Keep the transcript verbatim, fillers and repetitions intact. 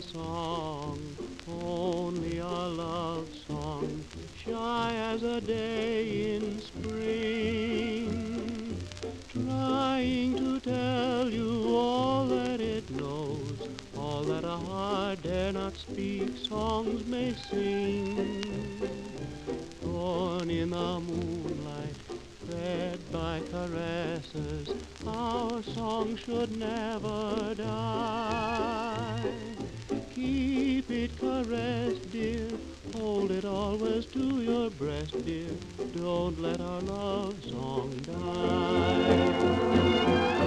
song, only a love song, shy as a day in spring, trying to tell you all that it knows, all that a heart dare not speak, songs may sing. Born in the moonlight, fed by caresses, our song should never die. Keep it caressed, dear, hold it always to your breast, dear, don't let our love song die.